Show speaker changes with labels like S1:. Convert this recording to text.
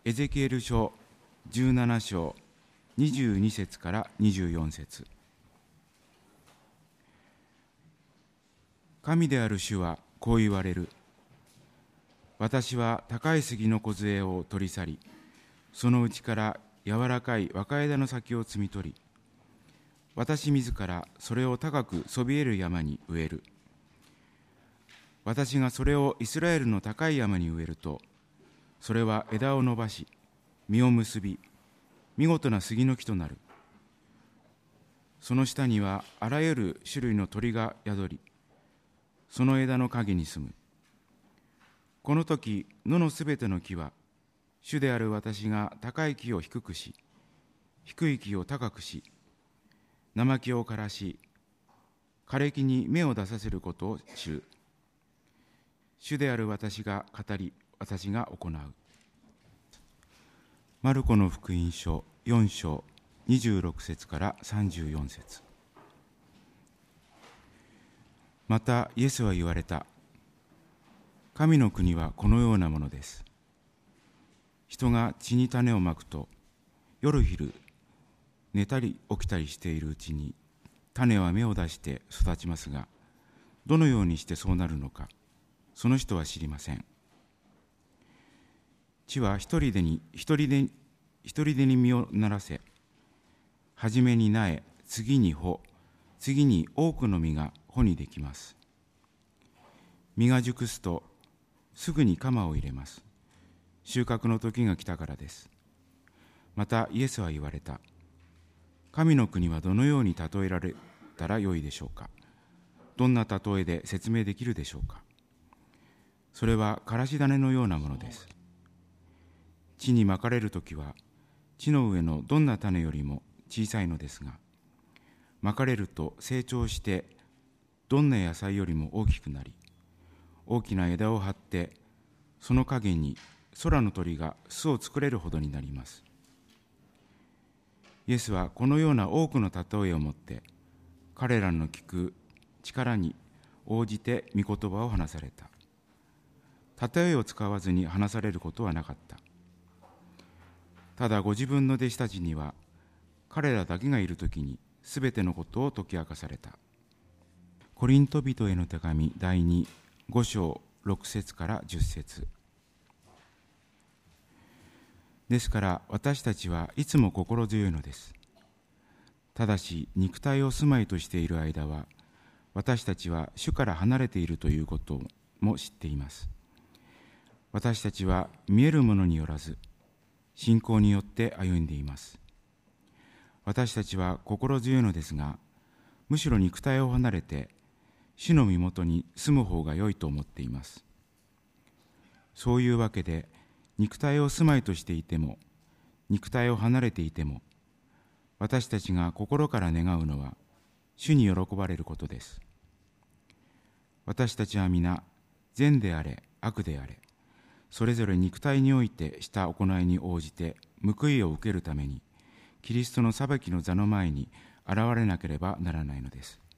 S1: エゼキエル書17章22節から24節。神である主はこう言われる。私は高い杉の梢を取り去り、その内から柔らかい若枝の先を摘み取り、私自らそれを高くそびえる山に植える。私がそれをイスラエルの高い山に植えると、それは枝を伸ばし、実を結び、見事な杉の木となる。その下にはあらゆる種類の鳥が宿り、その枝の陰に住む。この時、野のすべての木は、主である私が高い木を低くし、低い木を高くし、生木を枯らし、枯れ木に芽を出させることを知る。主である私が語り、私が行う。マルコの福音書4章26節から34節。またイエスは言われた。神の国はこのようなものです。人が地に種をまくと、夜昼寝たり起きたりしているうちに種は芽を出して育ちますが、どのようにしてそうなるのか、その人は知りません。地は一人でに実をならせ、はじめに苗、次に穂、次に多くの実が穂にできます。実が熟すとすぐに鎌を入れます。収穫の時が来たからです。またイエスは言われた。神の国はどのように例えられたらよいでしょうか。どんな例えで説明できるでしょうか。それはからし種のようなものです。地にまかれるときは、地の上のどんな種よりも小さいのですが、まかれると成長して、どんな野菜よりも大きくなり、大きな枝を張って、その陰に空の鳥が巣を作れるほどになります。イエスはこのような多くの例えをもって、彼らの聞く力に応じて御言葉を話された。例えを使わずに話されることはなかった。ただご自分の弟子たちには、彼らだけがいるときにすべてのことを解き明かされた。コリント人への手紙第5章6節から10節。ですから私たちはいつも心強いのです。ただし肉体を住まいとしている間は、私たちは主から離れているということも知っています。私たちは見えるものによらず、信仰によって歩んでいます。私たちは心強いのですが、むしろ肉体を離れて、主の身元に住む方が良いと思っています。そういうわけで、肉体を住まいとしていても、肉体を離れていても、私たちが心から願うのは、主に喜ばれることです。私たちは皆、善であれ、悪であれ、それぞれ肉体においてした行いに応じて報いを受けるために、キリストの裁きの座の前に現れなければならないのです。